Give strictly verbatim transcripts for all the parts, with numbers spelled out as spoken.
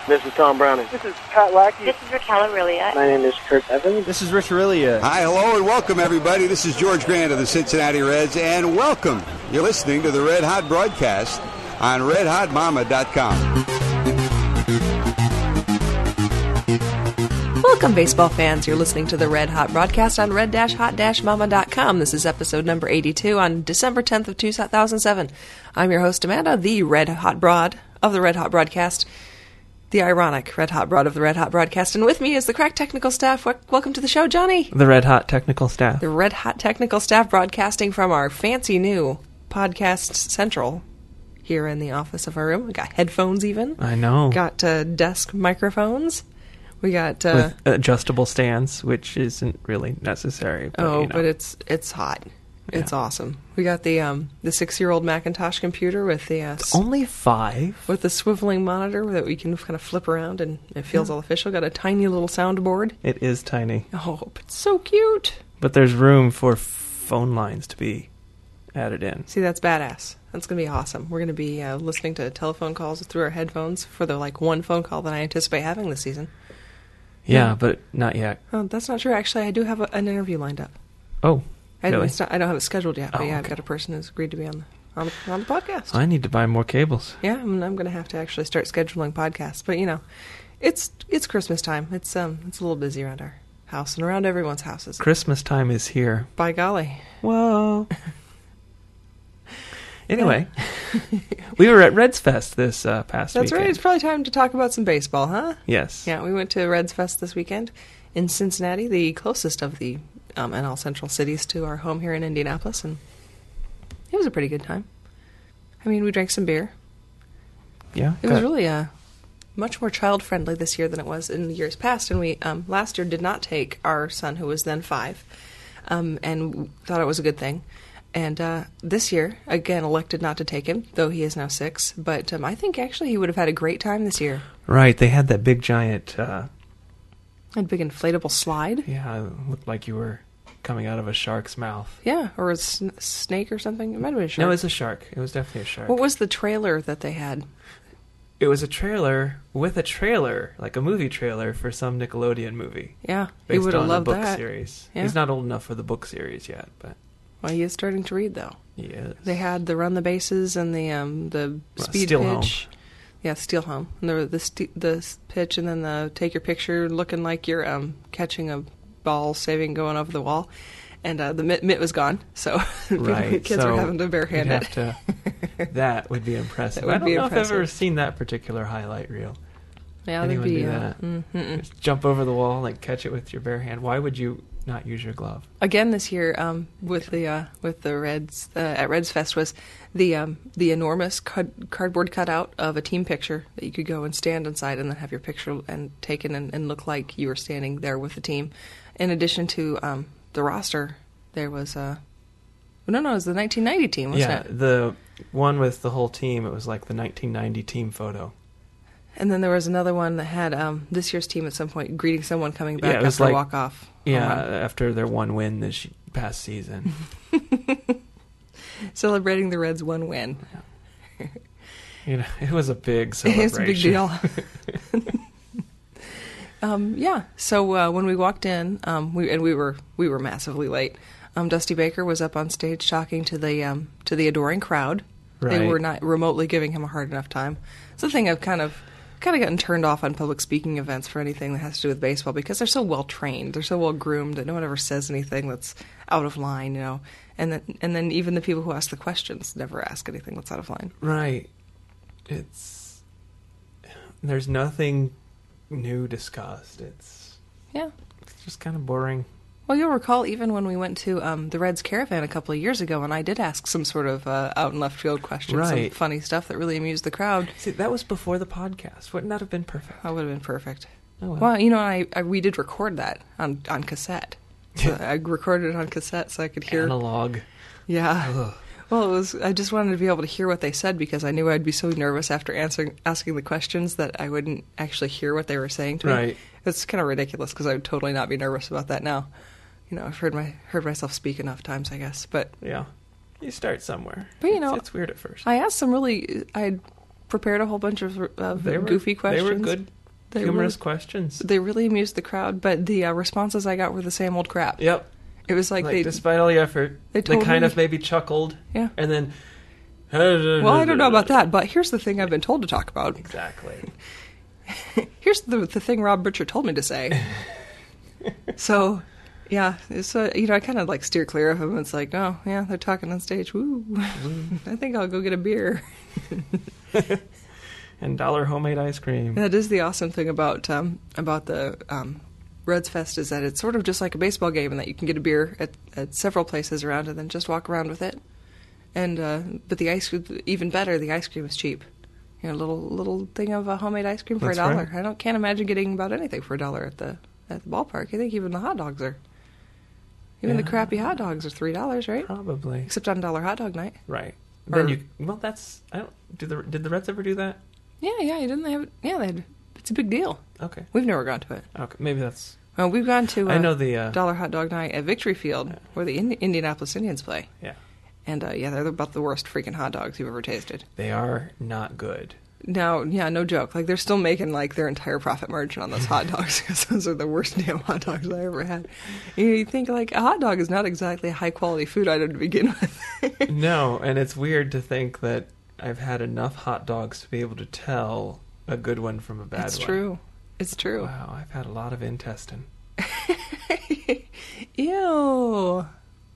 This is Tom Browning. This is Pat Lackey. This is Raquel Aurelia. My name is Kurt Evans. This is Rich Aurelia. Hi, hello, and welcome, everybody. This is George Grant of the Cincinnati Reds, and welcome. You're listening to the Red Hot broadcast on red hot mama dot com. Welcome, baseball fans. You're listening to the Red Hot broadcast on red hot mama dot com. This is episode number eighty-two on December tenth of two thousand seven. I'm your host, Amanda, the Red Hot Broad of the Red Hot broadcast, the ironic Red Hot Broad of the Red Hot broadcast. And with me is the crack technical staff. Welcome to the show, Johnny. The Red Hot technical staff. The Red Hot technical staff broadcasting from our fancy new Podcast Central here in the office of our room. We got headphones even. I know. Got uh, desk microphones. We got uh, with adjustable stands, which isn't really necessary. But, oh, you know. but it's it's hot. Yeah. It's awesome. We got the um the six year old Macintosh computer with the uh, it's only five with the swiveling monitor that we can kind of flip around and it feels yeah. all official. Got a tiny little soundboard. It is tiny. Oh, it's so cute. But there's room for phone lines to be added in. See, that's badass. That's gonna be awesome. We're gonna be uh, listening to telephone calls through our headphones for the like one phone call that I anticipate having this season. Yeah, yeah. But not yet. Oh, that's not true. Actually, I do have a, an interview lined up. Oh. I, really? not, I don't have it scheduled yet, but oh, yeah, okay. I've got a person who's agreed to be on the on, on the podcast. I need to buy more cables. Yeah, I'm, I'm going to have to actually start scheduling podcasts. But you know, it's it's Christmas time. It's um it's a little busy around our house and around everyone's houses. Christmas time is here. By golly! Whoa. Anyway, we were at Reds Fest this uh, past That's weekend. right. It's probably time to talk about some baseball, huh? Yes. Yeah, we went to Reds Fest this weekend in Cincinnati, the closest of the um, N L Central cities to our home here in Indianapolis, and it was a pretty good time. I mean, we drank some beer. Yeah. It was really uh, much more child-friendly this year than it was in the years past, and we um, last year did not take our son, who was then five, um, and thought it was a good thing. And uh, this year, again, elected not to take him, though he is now six. But um, I think actually he would have had a great time this year. Right. They had that big giant... Uh, a big inflatable slide. Yeah, it looked like you were coming out of a shark's mouth. Yeah, or a sn- snake or something. It might have been a shark. No, it was a shark. It was definitely a shark. What was the trailer that they had? It was a trailer with a trailer, like a movie trailer for some Nickelodeon movie. Yeah, he would have loved that. Based on the book that. series. Yeah. He's not old enough for the book series yet, but... Well, he is starting to read, though. He is. They had the run the bases and the um, the well, speed Steel pitch. Home. Yeah, Steel Home. And the the, st- the pitch, and then the take your picture looking like you're um, catching a ball, saving, going over the wall. And uh, the mitt, mitt was gone, so right. kids so were having to barehand it. To, that would be impressive. Would I don't be know impressive. if I've ever seen that particular highlight reel. Yeah, Anyone they'd be, do uh, that? mm, Just jump over the wall, like catch it with your bare hand. Why would you not use your glove? Again this year, um, with the uh, with the Reds uh, at Reds Fest was the um, the enormous card- cardboard cutout of a team picture that you could go and stand inside and then have your picture and taken and, and look like you were standing there with the team. In addition to um, the roster, there was uh, no no it was the nineteen ninety team, wasn't yeah, it? Yeah, the one with the whole team. It was like the nineteen ninety team photo. And then there was another one that had um, this year's team at some point greeting someone coming back yeah, it was after like, a walk-off. Yeah, after their one win this past season. Celebrating the Reds' one win. Yeah. You know, it was a big celebration. It's a big deal. um, yeah, so uh, when we walked in, um, we and we were we were massively late. Um, Dusty Baker was up on stage talking to the um, to the adoring crowd. Right. They were not remotely giving him a hard enough time. It's the thing I've kind of kind of gotten turned off on public speaking events for anything that has to do with baseball because they're so well trained, they're so well groomed that no one ever says anything that's out of line, you know. And then and then even the people who ask the questions never ask anything that's out of line. Right. It's there's nothing new discussed. It's yeah. It's just kind of boring. Well, you'll recall even when we went to um, the Reds Caravan a couple of years ago, and I did ask some sort of uh, out and left field questions, right. some funny stuff that really amused the crowd. See, that was before the podcast. Wouldn't that have been perfect? That would have been perfect. Oh, well. well, you know, I, I we did record that on on cassette. So I recorded it on cassette so I could hear analog. Yeah. Ugh. Well, it was. I just wanted to be able to hear what they said because I knew I'd be so nervous after answering asking the questions that I wouldn't actually hear what they were saying to me. Right. It's kind of ridiculous because I would totally not be nervous about that now. You know, I've heard my heard myself speak enough times, I guess. But yeah, you start somewhere. But you it's, know, it's weird at first. I asked some really. I prepared a whole bunch of, of they were, goofy questions. They were good They Humorous really, questions. they really amused the crowd, but the uh, responses I got were the same old crap. Yep. It was like, Like, they... despite all the effort, they they, told kind me- of maybe chuckled. Yeah. And then... Well, I don't know about that, but here's the thing I've been told to talk about. Exactly. Here's the the thing Rob Butcher told me to say. So, yeah, it's uh, you know, I kind of like steer clear of them. It's like, oh, yeah, they're talking on stage. Woo. I think I'll go get a beer. And dollar homemade ice cream. That is the awesome thing about um, about the um, Reds Fest, is that it's sort of just like a baseball game, and that you can get a beer at, at several places around and then just walk around with it. And uh, but the ice cream, even better, the ice cream is cheap. You know, a little little thing of uh, homemade ice cream for That's a dollar. right. I don't can't imagine getting about anything for a dollar at the at the ballpark. I think even the hot dogs are. Even the Yeah. crappy hot dogs are three dollars, right? Probably. Except on dollar hot dog night. Right. Or- Then you... Well, that's... I don't... Did the, did the Reds ever do that? Yeah, yeah, didn't they have it? Yeah, they had. It's a big deal. Okay. We've never gone to it. Okay. Maybe that's... Well, we've gone to. Uh, I know the... Uh, dollar hot dog night at Victory Field, Yeah. where the Indi- Indianapolis Indians play. yeah. And uh, yeah, they're about the worst freaking hot dogs you've ever tasted. They are not good. Now, yeah, no joke. Like, they're still making like their entire profit margin on those hot dogs, because those are the worst damn hot dogs I ever had. You think like a hot dog is not exactly a high quality food item to begin with. No, and it's weird to think that I've had enough hot dogs to be able to tell a good one from a bad It's one. true. It's true. Wow, I've had a lot of intestine. Ew.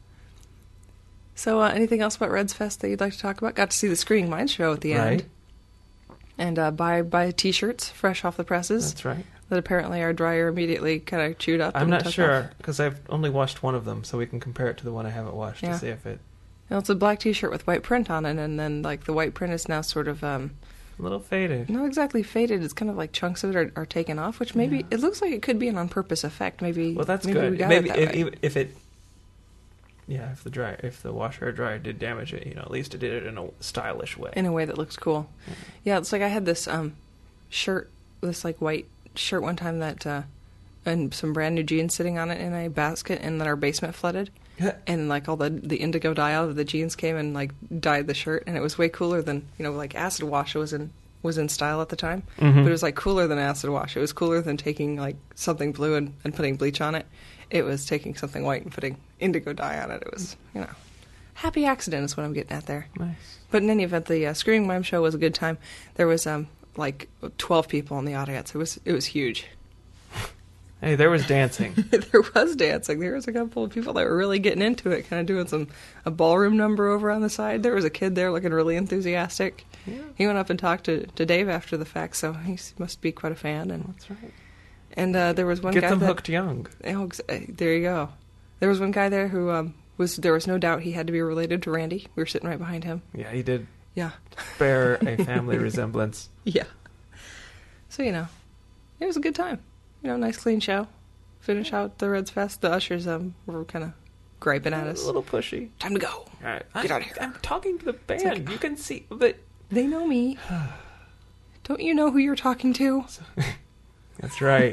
So, uh, anything else about Reds Fest that you'd like to talk about? Got to see the Screaming Minds show at the Right. end. And uh, buy buy T-shirts fresh off the presses That's right. that apparently our dryer immediately kind of chewed up. I'm and not took sure, off. because I've only washed one of them, so we can compare it to the one I haven't washed Yeah. to see if it... You know, it's a black T-shirt with white print on it, and then like the white print is now sort of um, A little faded. not exactly faded. It's kind of like chunks of it are, are taken off, which maybe Yeah. it looks like it could be an on-purpose effect. Maybe Well, that's maybe good. We got Maybe it that if, way. even if it... Yeah, if the dry, if the washer or dryer did damage it, you know, at least it did it in a stylish way. in a way that looks cool. Yeah, it's like I had this um, shirt, this like white shirt one time that, uh, and some brand new jeans sitting on it in a basket, and then our basement flooded, and like all the the indigo dye out of the jeans came and like dyed the shirt, and it was way cooler than, you know, like acid wash was in was in style at the time, Mhm. but it was like cooler than acid wash. It was cooler than taking like something blue and, and putting bleach on it. It was taking something white and putting indigo dye on it. It was, you know, happy accident is what I'm getting at there. Nice. But in any event, the uh, Screaming Mime show was a good time. There was um like twelve people in the audience. It was it was huge. Hey, there was dancing. There was dancing. There was a couple of people that were really getting into it, kind of doing some a ballroom number over on the side. There was a kid there looking really enthusiastic. Yeah. He went up and talked to, to Dave after the fact, so he s- must be quite a fan. And That's right. and uh, there was one Get guy them that, hooked young. Oh, ex- uh, there you go. There was one guy there who um was there was no doubt he had to be related to Randy. We were sitting right behind him. Yeah, he did Yeah. bear a family resemblance. Yeah. So, you know, it was a good time. You know, nice clean show. Finish out the Reds Fest. The ushers um were kind of griping at us. A little pushy. Time to go. All right, Get I, out of here. I'm talking to the band. like- you can see, but They know me. Don't you know who you're talking to? that's right.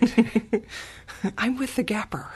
I'm with the Gapper.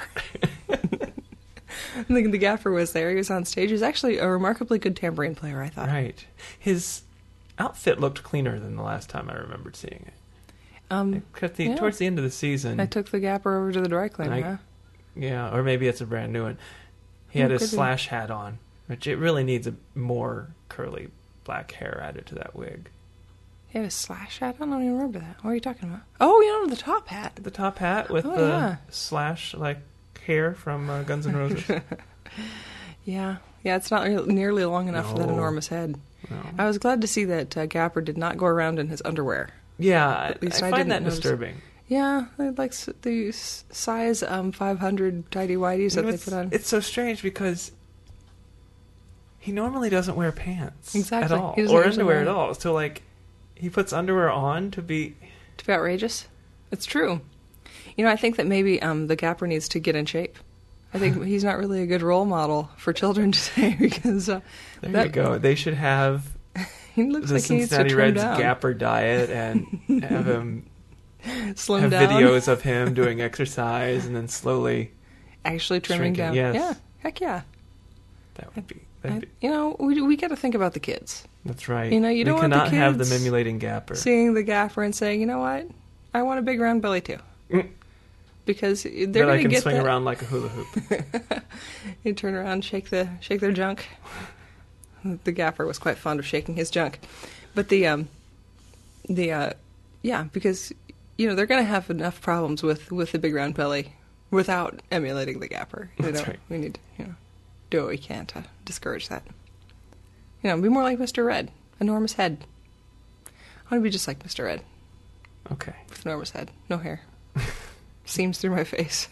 I think the Gapper was there. He was on stage. He was actually a remarkably good tambourine player, I thought. Right. His outfit looked cleaner than the last time I remembered seeing it. Um, At the, yeah. Towards the end of the season. I took the Gapper over to the dry cleaner, I- huh? Yeah, or maybe it's a brand new one. He Oh, had his could be. slash hat on, which it really needs a more curly black hair added to that wig. He had a slash hat? I don't even remember that. What are you talking about? Oh, you know, the top hat. The top hat with Oh, the yeah. slash like hair from uh, Guns N' Roses. Yeah. Yeah, it's not re- nearly long enough for that No. enormous head. No. I was glad to see that uh, Gapper did not go around in his underwear. Yeah, I, least I I find didn't that notice. disturbing. Yeah, they like s- the s- size um, five hundred tidy whities that You know, they it's, put on. it's so strange because he normally doesn't wear pants Exactly. at all, He doesn't or usually underwear wear- at all. So like, he puts underwear on to be. To be outrageous. It's true. You know, I think that maybe um, the Gapper needs to get in shape. I think he's not really a good role model for children today because uh, There that, you go. They should have he looks the like he needs to Cincinnati trim Reds down. Gapper diet and have him Slim have down. videos of him doing exercise and then slowly. Actually trimming shrinking, down. yes. Yeah, heck yeah. That would be. I, That'd be you know, we we got to think about the kids. that's right. You know, you we don't want the cannot have them kids emulating Gapper. Seeing the Gaffer and saying, you know what, I want a big round belly too. Mm. Because they're That going I to can get swing that. around like a hula hoop. They turn around, shake the shake their junk. The gaffer was quite fond of shaking his junk, but the um, the uh, yeah, because you know they're going to have enough problems with, with the big round belly without emulating the gaffer. You That's know, right. we need to you know do what we can to discourage that. You know, be more like Mister Red, enormous head. I want to be just like Mister Red Okay. with enormous head, no hair, seams through my face.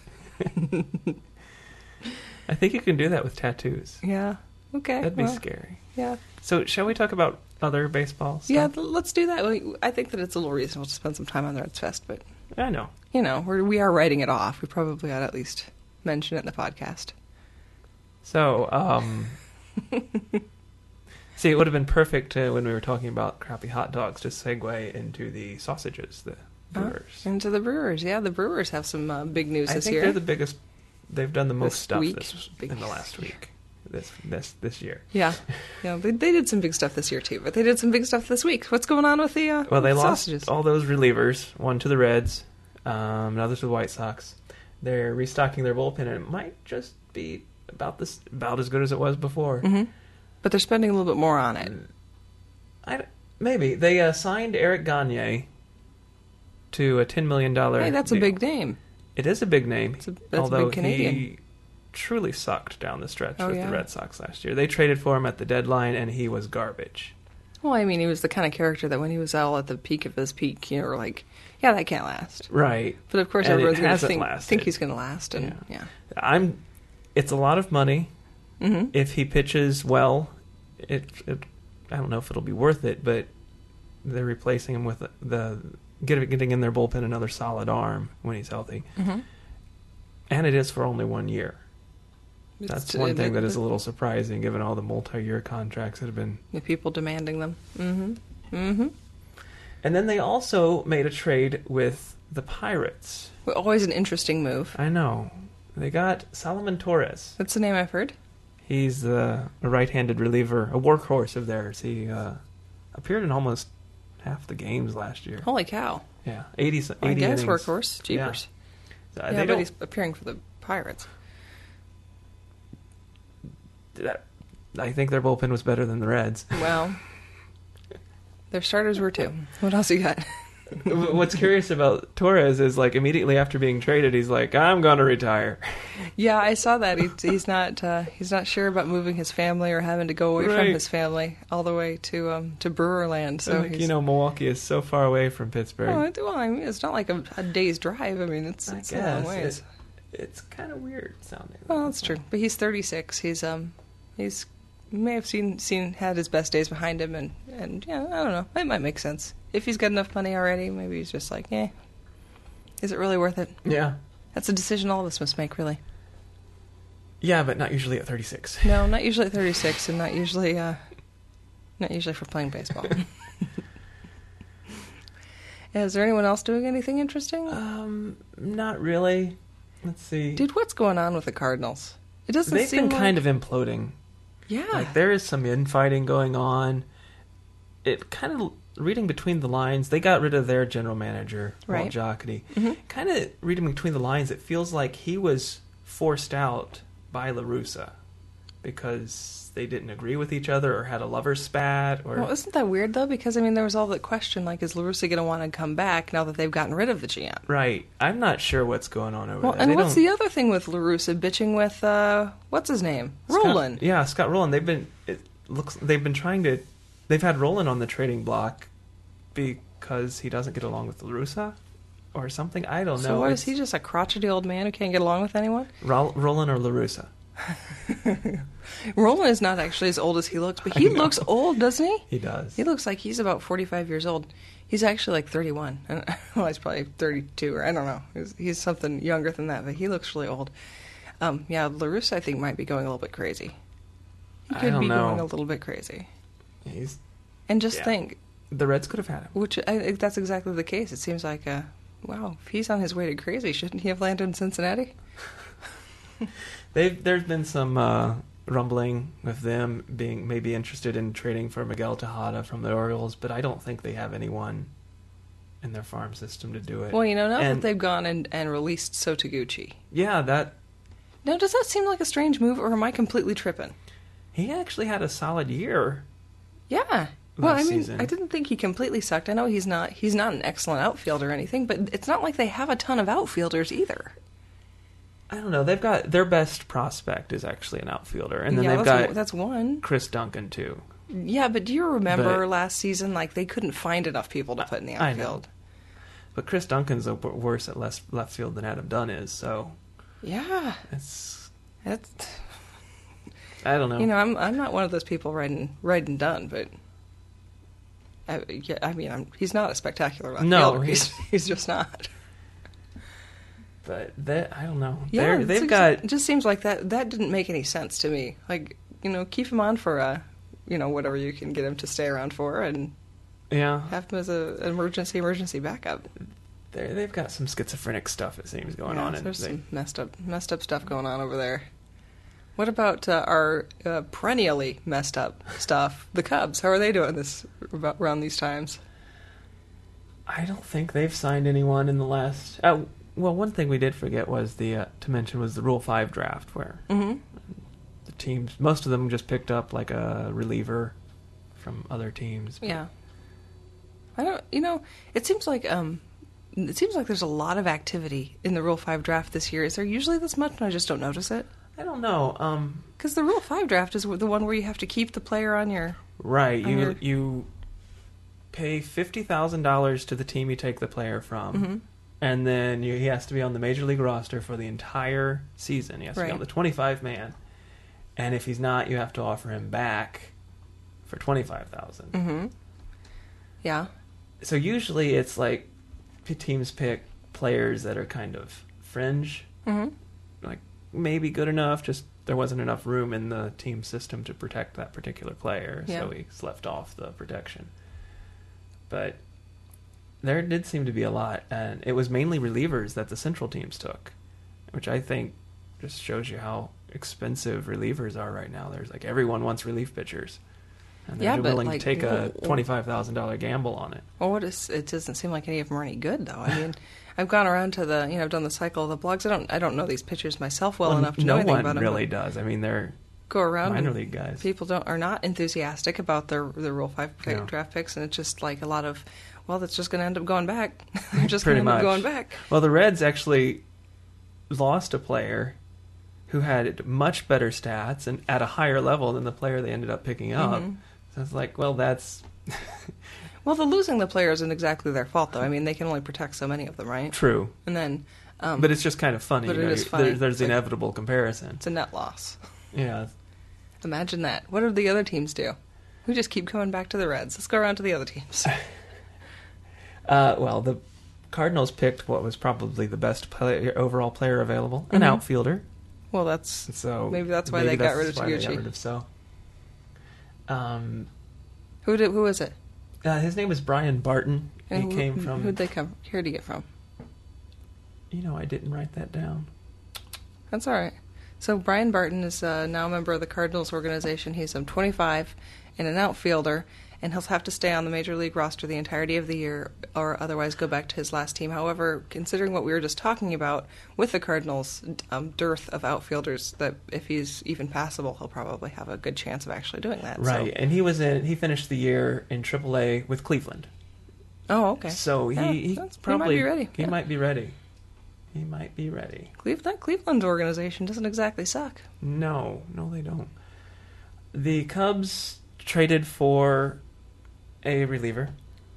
I think you can do that with tattoos. Yeah. Okay. That'd be well, scary. Yeah. So, shall we talk about other baseball stuff? Yeah, th- let's do that. We- I think that it's a little reasonable to spend some time on the Reds Fest, but, I know. you know, we're, we are writing it off. We probably ought to at least mention it in the podcast. So, um... see, it would have been perfect uh, when we were talking about crappy hot dogs to segue into the sausages, the Brewers. Uh, into the Brewers. Yeah, the Brewers have some uh, big news I this think year. they're the biggest... They've done the most This stuff week? this, Big- in the last week. This this this year. Yeah. Yeah, they, they did some big stuff this year, too, but they did some big stuff this week. What's going on with the uh, Well, they with the lost sausages? all those relievers. One to the Reds, um, another to the White Sox. They're restocking their bullpen, and it might just be about this about as good as it was before. hmm But they're spending a little bit more on it. I, maybe they uh, signed Eric Gagne to a ten million dollar. Hey, that's a deal. big name. It is a big name. It's a- that's a although big Canadian. he truly sucked down the stretch Oh, with yeah. the Red Sox last year. They traded for him at the deadline, and he was garbage. Well, I mean, he was the kind of character that when he was all at the peak of his peak, you know, were like, yeah, that can't last. Right. But of course, And it everyone's going to hasn't think, lasted. think he's going to last. And yeah. I'm. It's a lot of money. hmm If he pitches well, it, it. I don't know if it'll be worth it, but they're replacing him with the, the get, getting in their bullpen another solid arm when he's healthy, hmm and it is for only one year. That's It's- one it- thing that it- is a little surprising, given all the multi-year contracts that have been. The people demanding them. hmm hmm And then they also made a trade with the Pirates. Well, always an interesting move. I know. They got Solomon Torres. That's the name I've heard. He's uh, a right-handed reliever, a workhorse of theirs. He uh, appeared in almost half the games last year. Holy cow. Yeah, eighty, eighty I guess innings. workhorse. Jeepers. So, uh, Yeah, they but don't, he's appearing for the Pirates. that- I think their bullpen was better than the Reds. Well, their starters were too. What else you got? What's curious about Torres is, like, immediately after being traded, he's like, I'm going to retire. Yeah, I saw that. He, he's not. Uh, he's not sure about moving his family or having to go away from Right. his family all the way to um, to Brewerland. So like, he's, you know, Milwaukee is so far away from Pittsburgh. Oh, it- well, I mean, it's not like a, a day's drive. I mean, it's, I it's a long guess. ways. It, it's kind of weird sounding. Well, that's true. But he's thirty-six. He's um, he's may have seen seen had his best days behind him, and and yeah, I don't know. It might make sense if he's got enough money already. Maybe he's just like, eh, is it really worth it? Yeah. That's a decision all of us must make, really. Yeah, but not usually at thirty-six. No, not usually at thirty-six, and not usually, uh, not usually for playing baseball. Is there anyone else doing anything interesting? Um, not really. Let's see. Dude, what's going on with the Cardinals? It doesn't They've seem been like... kind of imploding. Yeah. Like, there is some infighting going on. It kind of, reading between the lines, they got rid of their general manager, Right. Walt Jocketty. Mhm. Kind of reading between the lines, it feels like he was forced out by La Russa because they didn't agree with each other or had a lover's spat. Or Well, isn't that weird, though? Because, I mean, there was all that question, like, is La Russa going to want to come back now that they've gotten rid of the G M? Right. I'm not sure what's going on over Well, there. and They what's don't- the other thing with La Russa bitching with, uh, what's his name? Scott- Roland. Yeah, Scott Rowland. They've been it looks they've been trying to they've had Rowland on the trading block because he doesn't get along with La Russa or something. I don't So know. what is It's he, just a crotchety old man who can't get along with anyone? Ro- Rowland or La Russa? Roland is not actually as old as he looks, but he I know. looks old, doesn't he? He does. He looks like he's about forty-five years old. He's actually like thirty-one. Well, he's probably thirty-two, or I don't know. He's, he's something younger than that, but he looks really old. Um, yeah, La Russa, I think, might be going a little bit crazy. He I could don't be know. going a little bit crazy. He's And just Yeah. think, the Reds could have had him. which I think that's exactly the case. It seems like, uh, wow, if he's on his way to crazy, shouldn't he have landed in Cincinnati? They've there's been some uh, rumbling with them being maybe interested in trading for Miguel Tejada from the Orioles, but I don't think they have anyone in their farm system to do it. Well, you know, now and, that they've gone and, and released Sotaguchi. Yeah, that... Now, does that seem like a strange move, or am I completely tripping? He actually had a solid year. Yeah. Well, I mean, season. I didn't think he completely sucked. I know he's not he's not an excellent outfielder or anything, but it's not like they have a ton of outfielders either. I don't know. They've got... Their best prospect is actually an outfielder. And then yeah, they've that's, got that's one. Chris Duncan, too. Yeah, but do you remember But- last season, like, they couldn't find enough people to put in the I know. outfield? But Chris Duncan's a- worse at left, left field than Adam Dunn is, so... Yeah. It's... That's... I don't know. You know, I'm I'm not one of those people writing writing done, but I, yeah, I mean, I'm, he's not a spectacular left No, fielder. he's- He's he's just not. But they, I don't know. Yeah, They're, it's they've ex- got... It just seems like that that didn't make any sense to me. Like, you know, keep him on for uh, you know, whatever you can get him to stay around for, and Yeah. have him as a an emergency emergency backup. They're, they've got some schizophrenic stuff, it seems, going Yeah, on. And there's they, some messed up messed up stuff going on over there. What about uh, our uh, perennially messed up stuff? The Cubs. How are they doing this about around these times? I don't think they've signed anyone in the last... Uh, well, one thing we did forget was the uh, to mention was the Rule five draft, where Mm-hmm. the teams, most of them just picked up like a reliever from other teams. Yeah. I don't. You know, it seems like um, it seems like there's a lot of activity in the Rule Five draft this year. Is there usually this much, and I just don't notice it? I don't know. Um, Because the Rule Five draft is the one where you have to keep the player on your. right. On You your- you pay fifty thousand dollars to the team you take the player from. Mm-hmm. And then you, he has to be on the major league roster for the entire season. He has to be Right. on the twenty-five man. And if he's not, you have to offer him back for twenty-five thousand dollars. Mm-hmm. Yeah. So usually it's like p- teams pick players that are kind of fringe, Mm-hmm. like maybe good enough, just there wasn't enough room in the team system to protect that particular player, Yeah. so he's left off the protection. But there did seem to be a lot, and it was mainly relievers that the Central teams took, which I think just shows you how expensive relievers are right now. There's like everyone wants relief pitchers, and they're Yeah, but, willing like, to take a wh- wh- twenty-five thousand dollars gamble on it. Well, what is? It doesn't seem like any of them are any good, though. I mean, I've gone around to the, you know, I've done the cycle of the blogs. I don't, I don't know these pitchers myself well, enough to know no anything one about them. really does. I mean, they're Go around. minor and league guys. People don't are not enthusiastic about their the Rule Five pick, No. draft picks, and it's just like a lot of, well, that's just going to end up going back. They're just Pretty going to end much. up going back. Well, the Reds actually lost a player who had much better stats and at a higher level than the player they ended up picking up. Mhm. So it's like, well, that's Well, the losing the player isn't exactly their fault, though. I mean, they can only protect so many of them, right? true. And then, um, But it's just kind of funny. but you it know, is you- funny. There, there's the Like- inevitable comparison. it's a net loss. Yeah. Imagine that. What do the other teams do? We just keep coming back to the Reds. Let's go around to the other teams. Uh, well, the Cardinals picked what was probably the best play, overall player available, an Mhm. outfielder. Well, that's So maybe that's why maybe they got that's rid of why they got Taguchi. rid of So. Um, Who did? Who is it? uh, his name is Brian Barton. He And who- came from. Who'd they come? Where'd he get from? You know, I didn't write that down. That's all right. So Brian Barton is uh, now a member of the Cardinals organization. He's um, twenty-five and an outfielder, and he'll have to stay on the major league roster the entirety of the year, or otherwise go back to his last team. However, considering what we were just talking about with the Cardinals' um, dearth of outfielders, that if he's even passable, he'll probably have a good chance of actually doing that. Right, So. and he was in. He finished the year in triple A with Cleveland. Oh, okay. So he, Yeah, he that's- he probably might be ready. He Yeah. might be ready. He might be ready. Cleveland, Cleveland's organization doesn't exactly suck. No, no, they don't. The Cubs traded for a reliever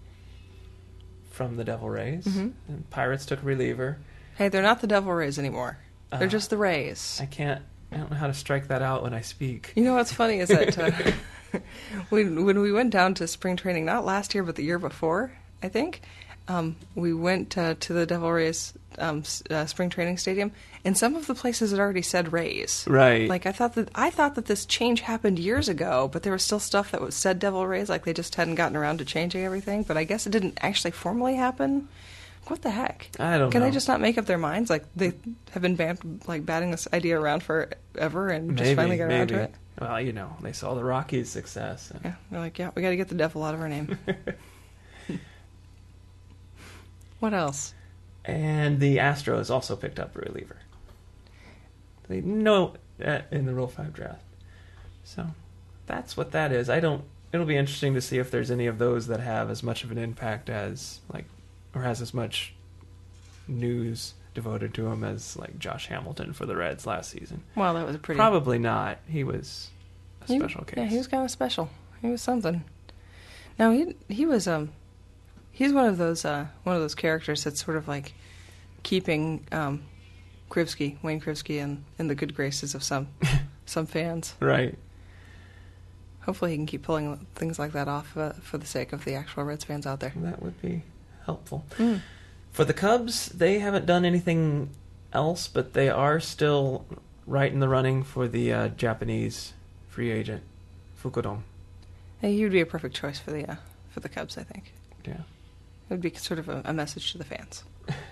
from the Devil Rays. Mhm. And Pirates took a reliever. Hey, they're not the Devil Rays anymore. They're Uh, just the Rays. I can't. I don't know how to strike that out when I speak. You know what's funny is that uh, when when we went down to spring training, not last year but the year before, I think, um, we went uh, to the Devil Rays um, s- uh, spring training stadium, and some of the places had already said Rays. Right. Like I thought that I thought that this change happened years ago, but there was still stuff that was said Devil Rays, like they just hadn't gotten around to changing everything. But I guess it didn't actually formally happen. What the heck? I don't Can know. they just not make up their minds? Like they have been ban- like batting this idea around forever and just maybe, finally got around maybe. to it. Well, you know, they saw the Rockies' success. Yeah, they're like, yeah, we got to get the devil out of our name. What else? And the Astros also picked up a reliever. They know uh, in the Rule five draft. So that's what that is. I don't. It'll be interesting to see if there's any of those that have as much of an impact as like, or has as much news devoted to him as like Josh Hamilton for the Reds last season. Well, that was a pretty. Probably not. He was a he, special case. Yeah, he was kind of special. He was something. No, he he was um, he's one of those uh one of those characters that's sort of like keeping um, Krivsky, Wayne Krivsky, in in the good graces of some some fans. Right. Hopefully he can keep pulling things like that off uh, for the sake of the actual Reds fans out there. That would be helpful. Mm. For the Cubs, they haven't done anything else, but they are still right in the running for the uh, Japanese free agent, Fukudome. Hey, he would be a perfect choice for the uh, for the Cubs, I think. Yeah. It would be sort of a, a message to the fans.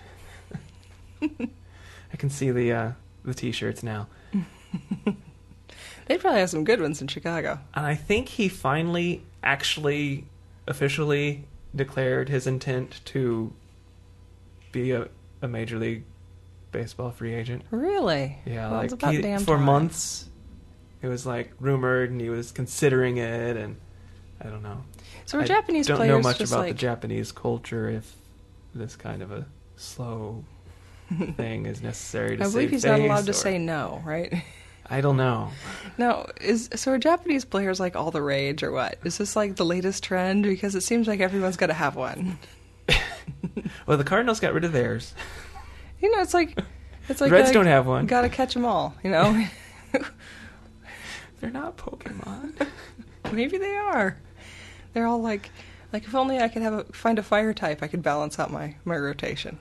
I can see the uh, the T-shirts now. They probably have some good ones in Chicago. And I think he finally actually officially declared his intent to be a, a Major League Baseball free agent. Really? Yeah, well, it's like about he, damn for time. months it was like rumored and he was considering it, and I don't know. So are I Japanese don't players know much just about like the Japanese culture if this kind of a slow thing is necessary to I save believe he's face, not allowed to or- say no, right? I don't know. Now, is so are Japanese players like all the rage or what? Is this like the latest trend? Because it seems like everyone's got to have one. Well, the Cardinals got rid of theirs. You know, it's like it's like The Reds uh, don't have one. Got to catch them all. You know, They're not Pokemon. maybe they are. They're all like like if only I could have a, find a fire type, I could balance out my my rotation.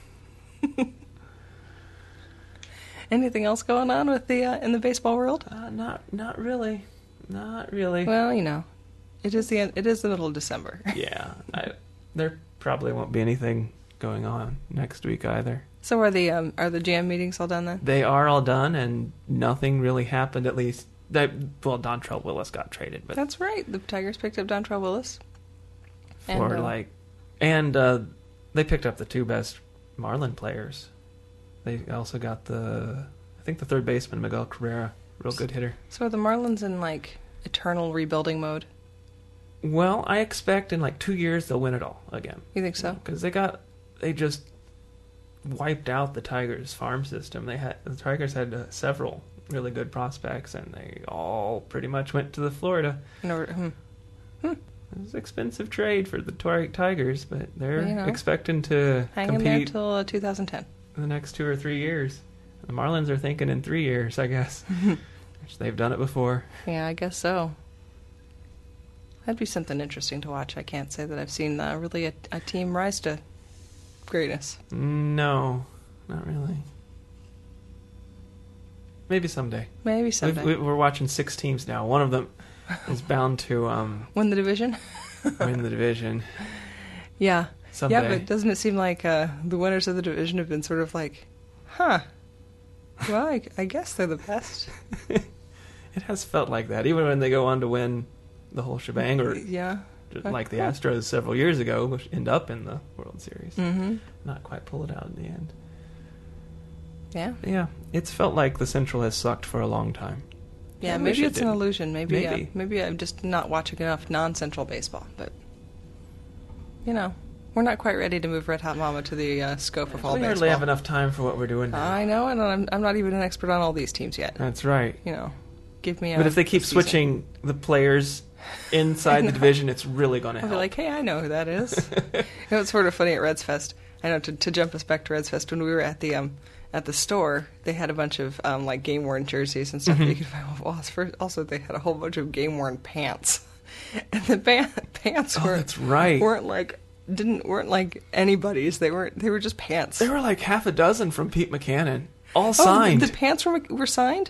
Anything else going on with the uh, in the baseball world? Uh, not, not really. Not really. Well, you know, it is the end, it is the middle of December. Yeah, I, there probably won't be anything going on next week either. So are the um, are the jam meetings all done then? They are all done, and nothing really happened. At least, they, well, Dontrell Willis got traded, but That's right. The Tigers picked up Dontrell Willis. for And, uh, like, and uh, they picked up the two best Marlin players. They also got the, I think the third baseman Miguel Cabrera, real good hitter. So are the Marlins in like eternal rebuilding mode? Well, I expect in like two years they'll win it all again. You think so? Because they got, they just wiped out the Tigers farm system. They had the Tigers had uh, several really good prospects, and they all pretty much went to the Florida. In order, hmm. It was an expensive trade for the Tor- Tigers, but they're You know, expecting to Hang in there compete till uh, two thousand ten. in the next two or three years. The Marlins are thinking in three years, I guess, which they've done it before. Yeah, I guess so. That'd be something interesting to watch. I can't say that I've seen uh, really a, a team rise to greatness. No, not really. Maybe someday. Maybe We've, someday. we- we're watching six teams now. One of them is bound to um, Win the division? win the division Yeah. someday. Yeah, but doesn't it seem like uh, the winners of the division have been sort of like, huh, well, I, I guess they're the best. It has felt like that, even when they go on to win the whole shebang, or Yeah. just like the Astros several years ago, which end up in the World Series. Mm-hmm. Not quite pull it out in the end. Yeah. Yeah, it's felt like the Central has sucked for a long time. Yeah, I maybe wish it it's an didn't. illusion. Maybe Maybe. Uh, maybe I'm just not watching enough non-Central baseball. But you know, we're not quite ready to move Red Hot Mama to the uh, scope of all we baseball. hardly have enough time for what we're doing now. I know, and I'm I'm not even an expert on all these teams yet. That's right. You know, give me. A, But if they keep a season. switching the players inside the division, it's really going to I'll help. be like, hey, I know who that is. You know, it's sort of funny at Reds Fest. I know to, to jump us back to Reds Fest, when we were at the um at the store, they had a bunch of um like game worn jerseys and stuff that you could find. Well, first, also they had a whole bunch of game worn pants, and the ba- pants Oh, were that's right. weren't like didn't weren't like anybody's. They weren't. They were just pants. There were like half a dozen from Pete McCannon, all Oh, signed. The, the pants were were signed.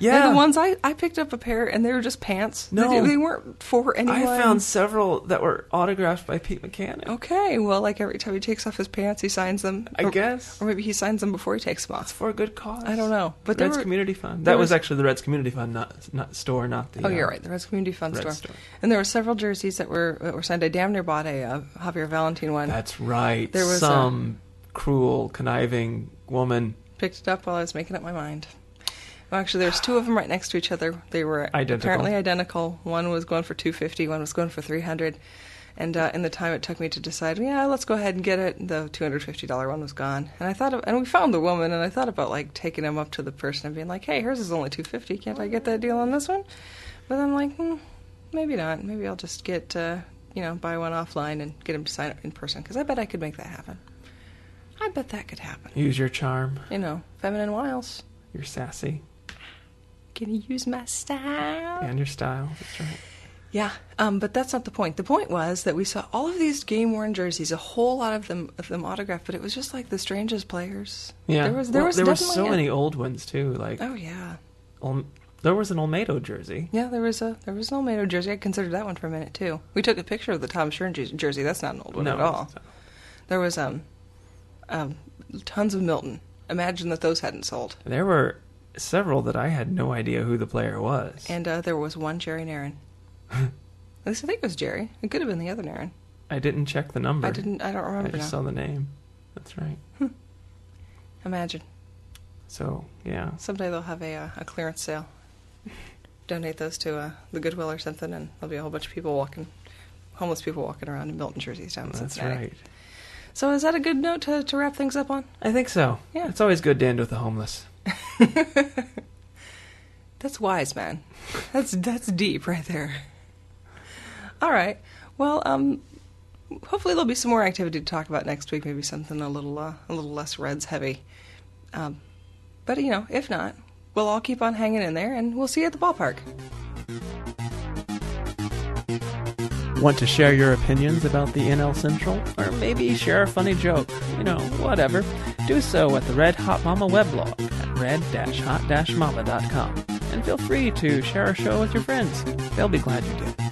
Yeah. They're the ones I, I picked up a pair, and they were just pants. No. They, they weren't for anyone. I found several that were autographed by Pete Mechanic. Okay, well, like every time he takes off his pants, he signs them. I or, guess. Or maybe he signs them before he takes them It's off. for a good cause. I don't know. But Reds were, Community Fund. there That was was- actually the Reds Community Fund, not not store, not the... Oh, you're uh, right. The Reds Community Fund Reds store. store. And there were several jerseys that were that were signed. I damn near bought a uh, Javier Valentin one. That's right. There was Some cruel, conniving woman. Picked it up while I was making up my mind. Well, actually, there's two of them right next to each other. They were Identical. apparently identical. One was going for two hundred fifty dollars, one was going for three hundred dollars. And uh, in the time it took me to decide, yeah, let's go ahead and get it, the two hundred fifty dollars one was gone. And I thought, of, and we found the woman, and I thought about like taking him up to the person and being like, hey, hers is only two hundred fifty dollars. Can't I get that deal on this one? But I'm like, hmm, maybe not. Maybe I'll just get, uh, you know, buy one offline and get him to sign it in person, because I bet I could make that happen. I bet that could happen. Use your charm. You know, feminine wiles. You're sassy. Can you use my style? And your style. That's right. Yeah, um, but that's not the point. The point was that we saw all of these game-worn jerseys, a whole lot of them of them autographed, but it was just like the strangest players. Yeah. there was there Well, was there were definitely so a- many old ones, too. Like, Oh yeah, Ol- there was an Olmedo jersey. yeah. There was a there was an Olmedo jersey. I considered that one for a minute too. We took a picture of the Tom Shern jer- jersey. That's not an old one No, at all. it's not. There was um, um, tons of Milton. Imagine that those hadn't sold. There were several that I had no idea who the player was. And uh, there was one Jerry Naron. At least I think it was Jerry. It could have been the other Naron. I didn't check the number. I didn't. I don't I remember just now. saw the name. That's right. Imagine. So, yeah. Someday they'll have a uh, a clearance sale. Donate those to uh, the Goodwill or something, and there'll be a whole bunch of people walking, homeless people walking around in Milton jerseys down in That's Cincinnati. right. So is that a good note to, to wrap things up on? I think so. Yeah. It's always good to end with the homeless. That's wise, man. That's that's deep right there. All right. Well, um, hopefully there'll be some more activity to talk about next week. Maybe something a little uh, a little less Reds heavy. Um, but you know, if not, we'll all keep on hanging in there, and we'll see you at the ballpark. Want to share your opinions about the N L Central? Or maybe share a funny joke? You know, whatever. Do so at the Red Hot Mama weblog at red dash hot dash mama dot com. And feel free to share our show with your friends. They'll be glad you did.